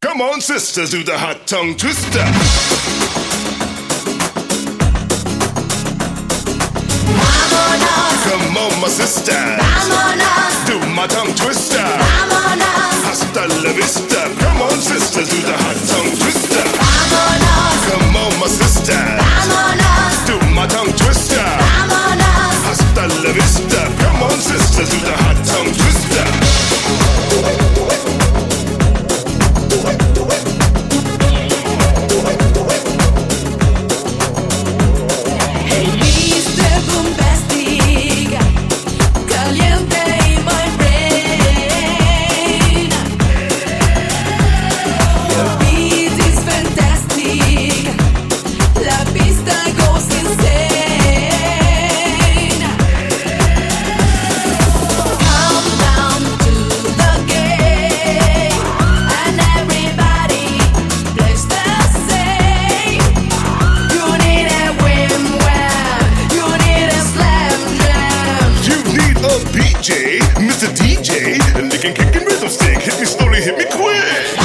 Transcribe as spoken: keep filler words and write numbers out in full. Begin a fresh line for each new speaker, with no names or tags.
Come on, sisters, do the hot tongue twister.
Vámonos,
Come on, my sisters,
vámonos,
do my tongue twister.
vámonos,
Hasta la vista. Come on, sisters, do the hot tongue twister.
vámonos,
Come on, my sisters,
vámonos,
do my tongue twister.
vámonos.
Hasta la vista. Come on, sisters, do the hot tongue twister.
Hey, mister Bombastic, caliente in my brain. Your beat is fantastic, la pista goes insane. Come down to the gate, and everybody plays the same. You need a win-win, you need a slam jam.
You need a B J, Mister D J, licking, kicking rhythm stick. Hit me slowly, hit me quick.